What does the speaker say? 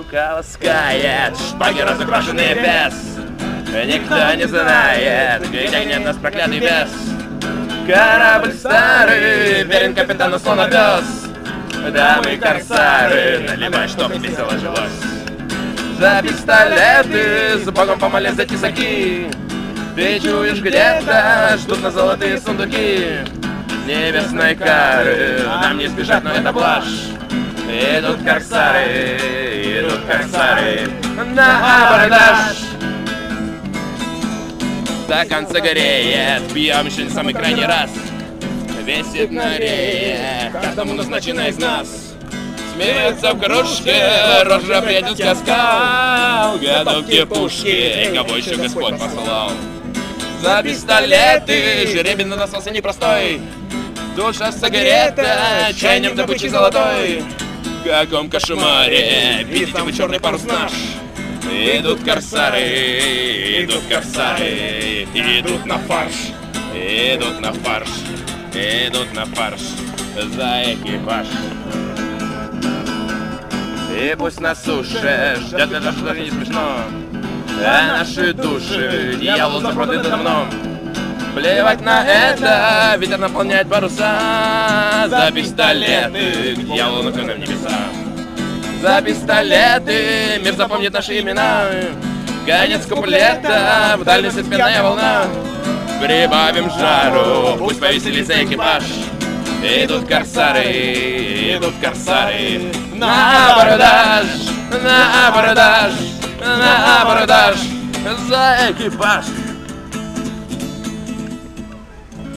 Муха ласкает, шпаги разукрашенные без. Никто не знает, где гнет нас проклятый бес. Корабль старый, верен капитану слонопёс. Дамы и корсары, наливай, чтоб весело жилось. За пистолеты, с богом помолись за тесаки. Ты чуешь где-то, ждут на золотые сундуки. Небесной кары, нам не сбежать, но это блажь. Идут корсары на абордаж. Стакан согреет, пьем еще не самый крайний раз. Весит на рее, каждому назначено из нас. Смеется в кружке, рожа приятельская скал. Готовьте пушки, кого еще Господь послал. За пистолеты, жеребин надостался непростой. Душа согрета, чайнем добычи золотой. В каком кошмаре, видите вы черный парус наш. Идут корсары, идут на фарш, идут на фарш, идут на фарш за экипаж. И пусть на суше ждет это, что не смешно, а наши души дьявол запродает давно. Плевать на это, ветер наполняет паруса. За пистолеты, к дьяволу на коне в небеса. За пистолеты, мир запомнит наши имена. Конец куплета, в дальней светменная волна. Прибавим жару, пусть повеселится экипаж. Идут корсары на абордаж, на абордаж, на абордаж за экипаж.